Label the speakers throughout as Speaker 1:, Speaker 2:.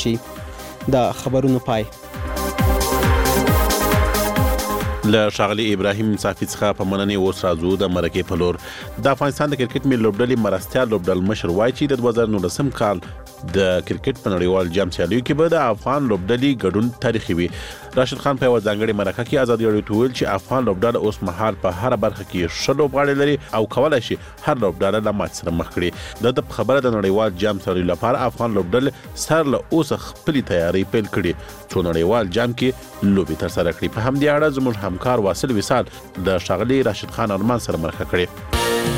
Speaker 1: شي. د خبرونو پای.
Speaker 2: له ښاغلي ابراهیم صافي څخه په مننې اوس راځو د مرکې په لور. د افغانستان د کرکټ ملي لوبډلې مرستیال لوبډل مشر وایي چې د 2019 کال د کرکټ په نړیوال جام سیالیو کې به د افغان لوبډلې ګډون تاریخي وي. راشد خان په یوه ځانګړې مرکه کې ازادي راډیو ته ویل چې افغان لوبډله اوس مهال په هره برخه کې ښه لوبغاړي لري او کولی شي هر لوبډله له ماتې سره مخ کړي. د خبره د نړیوال جام سیالیو لپاره افغان لوبډلې سر له اوسه خپلې تیاری پیل کړي څو نړیوال جام کې لوبې ترسره کړي. په همدې اړه زموږ همکار واصل وصال د ښاغلي راشد خان ارمان سره مرکه کړې.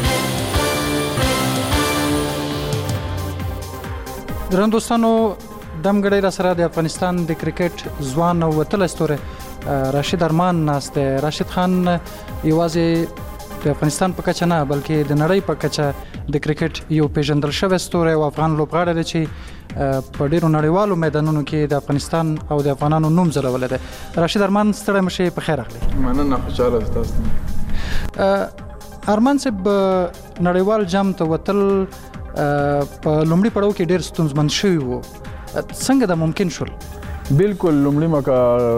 Speaker 3: درندوستانو دمګړی را سره د افغانستان د کرکټ ځوان او وتلی ستوری راشد ارمان ناست دی. راشد خان یوازې د افغانستان په کچه نه بلکې د نړۍ په کچه د کرکټ یو پیژندل شوی ستوری او افغان لوبغاړی دی چې په ډیرو نړیوالو میدانونو کې د افغانستان او د افغانانو نوم ځلولی دی. راشد ارمان ستړی مشئ، په خیر راغلی.
Speaker 4: مننه، خوشحاله تاسو.
Speaker 3: ارمان صاحب نړیوال جام ته وتل په لومړي پړاو کې ډېر ستونزمن شوي وو، څنګه دا ممکن شول؟
Speaker 4: بالکل لومړي مکه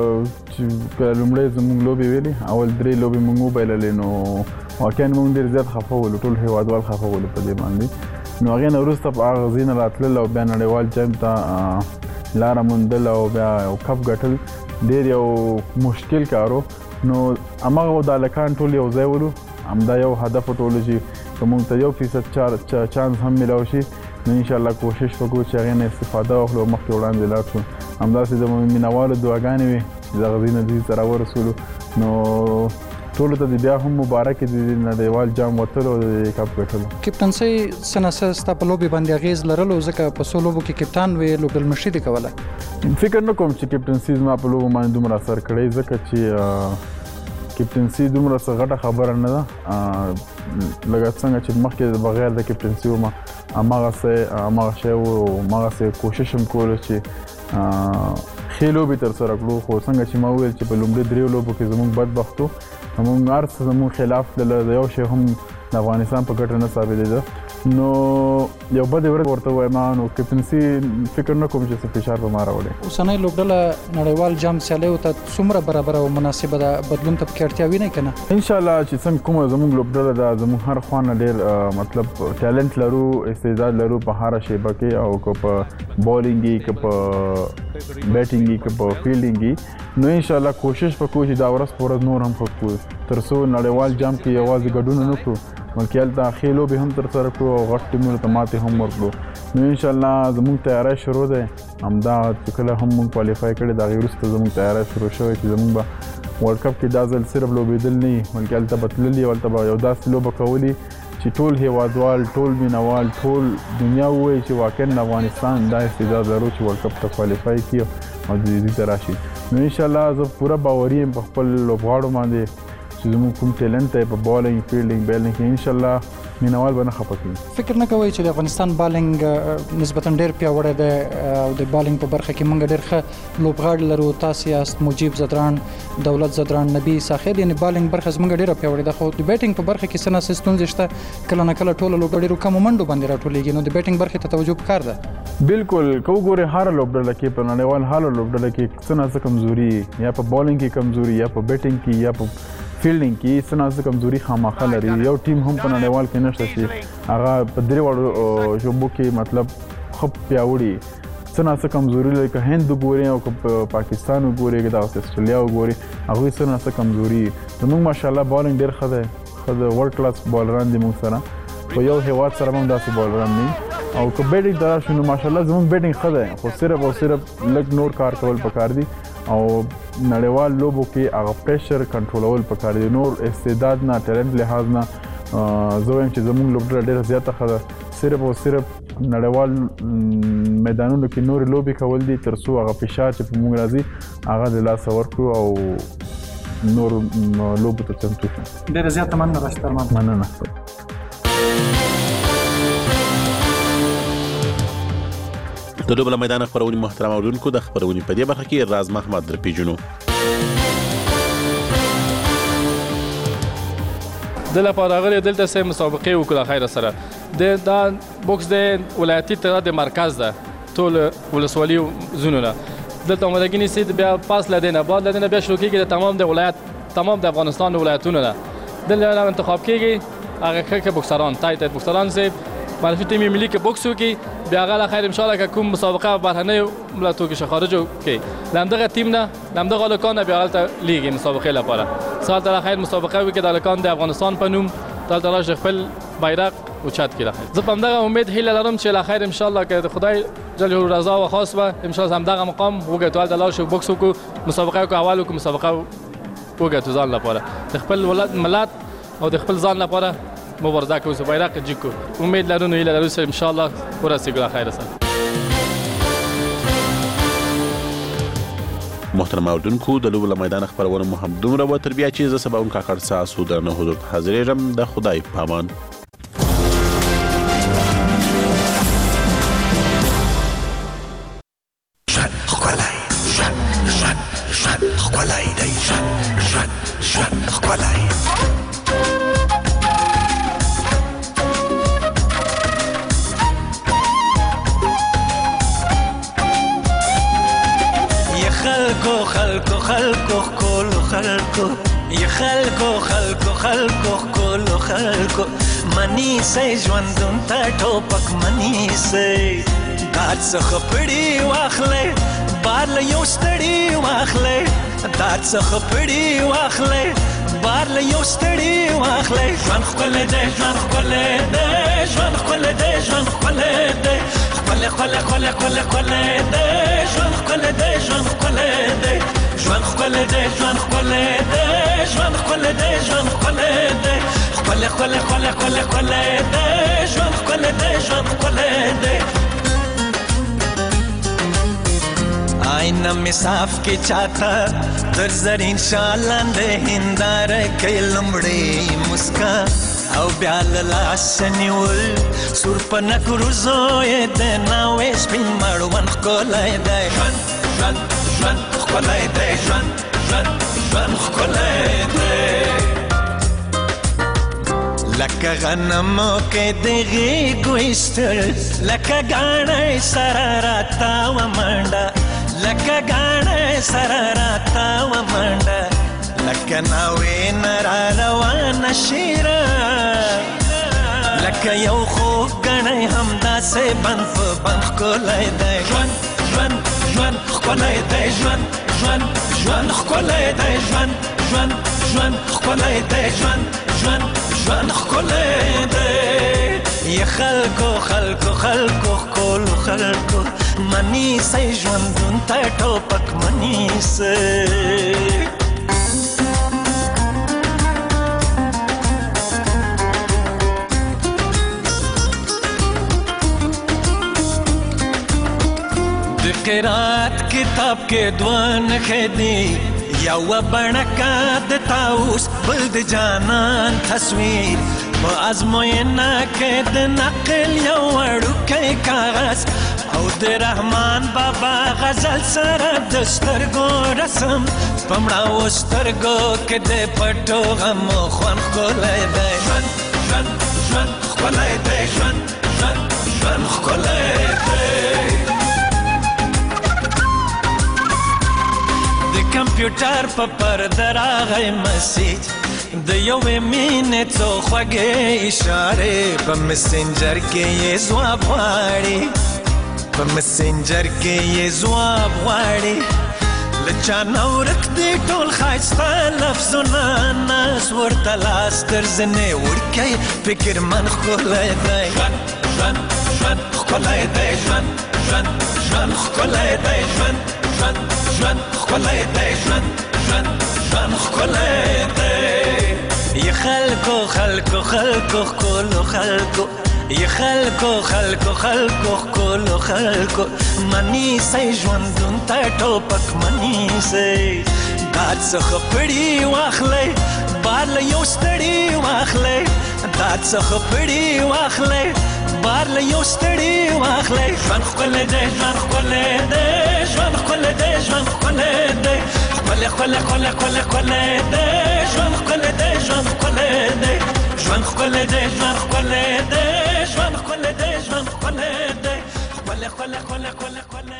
Speaker 4: چې لومړی زموږ لوبې ویلې اول 3 لوبې موږ وبایللې نو واقعا موږ ډېر زیات خفه ولو، ټول هېوادوال خفه ولو په دې باندې. نو هغې نه وروسته په هغه ځای نه راتلل او بیا نړیوال جام ته لاره موندل او بیا یو کپ ګټل ډېر یو مشکل کار و. نو هماغه د هلکان ټول یو ځای ولو، همدا یو هدف وټولو چې که موږ ته 1% چانس هم میلاو شي نو انشاءالله کوشش وکړو چې هغې نه استفاده واخلو او مخکې وړاندې لاړ شو. همداسې د مینوالو دعاګانې وې چې دغه ځای نه دوی ته راورسولو. نو ټولو ته د بیا هم مبارک د نړیوال جام وتلو او د کپ ګټلو.
Speaker 3: کپټنسۍ څه نه څه ستا په لوبې باندې اغېز لرلو ځکه په څو لوبو کې کپټان وې، لوبډلمشري دې کوله؟
Speaker 4: فکر نه کوم چې کپټنسي زما په لوبو باندې دومره اثر کړی ځکه چې کپټنسي دومره څه غټه خبره نه ده. لکه څنګه چې مخکې بغیر د کپټنسي وم هماغه شی و او هماغسې کوشش هم کولو چې ښې لوبې ترسره کړو. خو څنګه چې ما وویل چې په لومړي 3 لوبو کې زموږ بدبخت وو، موږ هر څه زموږ خلاف تلله، د یو شی هم د افغانستان په ګټه نه ثابتېده. نو یو بدې ورځ ورته ووایم نو کپټنسي فکر نه کوم چې څه فشار په ما راوړی.
Speaker 3: اوسنۍ لوبډله نړیوال جام سیالیو ته څومره برابره او مناسبه ده؟ بدلون ته پکې اړتیا وینئ که نه؟
Speaker 4: انشاءالله چې څنګه کومه زموږ لوبډله ده زموږ هر خوا نه ډېر مطلب ټیلنټ لرو، استعداد لرو په هره شیبه کې، او که په بالینګ وي، که په بیټینګ وي، که په فیلډینګ وي. نو انشاءالله کوشش وکړو چې دا ورځ په ورځ نور هم ښه کړو تر څو نړیوال جام کې یوازې ګډون نه کړو بلکې هلته ښې لوبې هم ترسره کړو او غټ ټیمونو ته ماتې هم ورکړو. نو انشاءالله زموږ تیاری شروع دی، همدا چې کله هم موږ کوالیفای کړی د هغې وروسته زموږ تیاری شروع شوی چې زموږ به ورلډ کپ کې دا ځل صرف لوبېدل نه وي بلکې هلته به تللي او هلته به یو داسې لوبه کولي چې ټول هېوادوال، ټول مینوال، ټول دنیا ووایي چې واقعا افغانستان دا استعداد لرو چې ورلډ کپ ته کوالیفای کړي او دې ته راشي. نو انشاءالله زه پوره باوري یم په خپل لوبغاړو باندې چې زموږ کوم ټیلنټ دی په بالینګ، فیلډینګ، بیلینګ کې انشاءالله مینوال به نه خفه کړي.
Speaker 3: فکر نه کوئ چې د افغانستان بالینګ نسبتا ډېر پیاوړی دی او د بالینګ په برخه کې موږ ډېر ښه لوبغاړي لرو؟ تاسې یاست مجیب زدران، دولت زدران، نبی ساخر، یعنې بالینګ برخه زموږ ډېره پیاوړې ده. خو د بیټینګ په برخه کې څه نه څه ستونزې شته، کله نه کله ټوله لوبډله ډېرو کمو منډو باندې راټولېږي، نو د بیټینګ برخې ته توجه پکار ده.
Speaker 4: بالکل که وګورئ هره لوبډله کې په نړیوال هره لوبډله کې څه نه څه کمزوري، یا په بالینګ کې کمزوري، یا په بیټینګ کې، یا په فیلډینګ کې څه نه څه کمزوري خامخا لري. یو ټیم هم په نړیوال کې نشته چې هغه په 3 وړو ژبو کې مطلب ښه پیاوړي. څه نه څه کمزوري لري، که هند وګورئ او که په پاکستان وګورئ، که دغسې استرالیا وګورئ، هغوی څه نه څه کمزوري. زموږ ماشاءالله بالینګ ډېر ښه دی، ښه د ورلډ کلاس بالران دي موږ سره، په یو هېواد سره هم داسې بالران دي. او که بیټینګ ته راشو نو ماشاءالله زموږ بیټینګ ښه دی، خو صرف او صرف لږ نور کار کول پکار دي او نړیوال لوبو کې هغه پریشر کنټرولول پکار دي. نور استعداد نه، ټیلنټ لحاظ نه زه وایم چې زموږ لوبډله ډېره زیاته ښه ده. صرف او صرف نړیوال میدانونو کې نورې لوبې کول دي تر څو هغه فشار چې په موږ راځي هغه د لاسه ورکړو او نور لوبو ته چمتو شو.
Speaker 3: ډېره زیاته مننه راشد ارمان.
Speaker 4: مننه.
Speaker 2: د لوبو له میدانه خپرونې محترم اورونکو، د خپرونې په دې برخه کې راز محمد در پیژنو.
Speaker 5: دلته راغلی دلته سه مسابقې وکړه خیر سره. دا بوکس د ولایتي اتحاد مرکز ده ټول ولسوالي زونو نه دلته عمرګینی سید بیا پاس لدینه بعد لدینه بیا شروع کیږي د تمام د ولایت تمام د افغانستان ولایتونو نه دلته انتخاب کیږي هغه کې بوکسران تایت بوکسران سي معرفي ټیم ملي کې بوکسو کې بیا غلا خیر ان شاء الله که کوم مسابقه بهرنۍ ملتو کې خارجو کې لمدغه ټیم نه لمدغه لکان بیا غلطه لیګ مسابقه لپاره سال تر خیر مسابقه وي کې د لکان د افغانستان په نوم تل تر خپل بیرغ اوچت کړه زه په همدغه امید هیله لرم چې لا خیر ان شاء الله که خدای جل رضا او خاص به ان شاء الله همدغه مقام وګټو تل تر شو بوکسو کو مسابقه کو اولو کو مسابقه وګټو ځان لپاره د خپل ولادت ملت او د خپل ځان لپاره مبارزه کوو بیرغ جیکو امید لرو نو هیله لرو چې ان شاء الله ورسېږو خیر سره
Speaker 2: محترم اوردونکو د لوبو میدان خبرونه مو هم دومره و تر بیا چې زه سبا اون کاکړ ساسو د نه حضور حاضرېږم د خدای پامان
Speaker 6: خلکو منی سي ژوندون ته ټوپک منی سي دار څخه پړی واخلې بار له یو ستړي واخلې دار څخه پړی واخلې بار له یو ستړي واخلې ژوند خپل دې ژوند خپل دې ژوند خپل دې ژوند خپل دې خپل خپل خپل خپل خپل دې ژوند خپل دې ژوند خپل دې ژوند خپل دې ژوند خپل دې ژوند خپل دې ژوند خپل دې خپل خپل خپل خپل خپل دې ژوند خپل دې ژوند خپل دې آئینه می صاف کی چاته در زرین شالند هندار کې لمړې مسکا او بیا لاس نیول سور پنه کروزو یې د ناوې سپین مړوند ښکلی دی ژوند ژوند ژوند ښکلی دی ژوند ژوند ژوند ښکلی دی لکه غنمو کې د غېږو ایستل لکه ګاڼۍ سره راتاوه منډه لکه ګاڼۍ سره راتاوه منډه لکه ناوې نه را روانه شیره لکه یو خوږ ګڼۍ همداسې بند په بند ښکلی دی ژوند ژوند ژوند ښکلی دی ژوند ژوند ژوند ښکلی دی ژوند ژوند ژوند ښکلی دی ژوند ژوند ژوند ښکلی دی ی خلکو خلکو خلکو ښکلو خلکو منیسئ ژوندون ته ټوپک منیسئ د قرات کتاب کې دوه نښې دي یوه بڼکه د طاووس بل د جانان تصویر په ازموینه کې د نقل یو وړوکی کاغذ او د رحمان بابا غزل سره د سترګو رسم په مړاوو سترګو کې د پټو غمو خوند ښکلی دی ژوند ژوند ژوند ښکلی دی ژوند ژوند ژوند ښکلی دی کمپیوټر په پرده راغی مسیج د یوې مینې څو خوږې اشارې په مسنجر کې یې ځواب غواړي په مسنجر کې یې ځواب غواړي له چا نه ورک دي ټول ښایسته لفظونه ناز ورته لاس تر زنې وړکی فکرمن ښکلی دی ژوند ژوند ژوند ښکلی دی ژوند ژوند ژوند ښکلی دی ژوند ژوند ژوند ښکلی دی ژوند ژوند ژوند ښکلی دی ی خلکو خلکو خلکو ښکلو خلکو ی خلکو خلکو خلکو ښکلو خلکو منیسئ ژوندون ته ټوپک منیسئ دار څخه پړي واخلئ بار له یو ستړي واخلئ دار څخه پړي واخلئ بار له یو ستړي واخلئ ژوند ښکلی دی ژوند ښکلی دی ژوند ښکلی دی ژوند ښکلی دی ښکلی ښکلی ښکلی ښکلی ښکلی دی ژوند ښکلی دی ژوند ښکلی دی ژوند ښکلی دی ژوند ښکلی دی ژوند ښکلی دی ژوند ښکلی دی خله خله خله خله خله